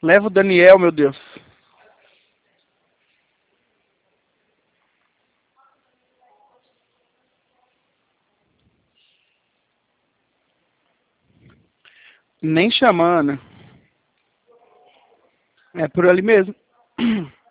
Leva o Daniel, meu Deus. Nem chamando. É por ali mesmo.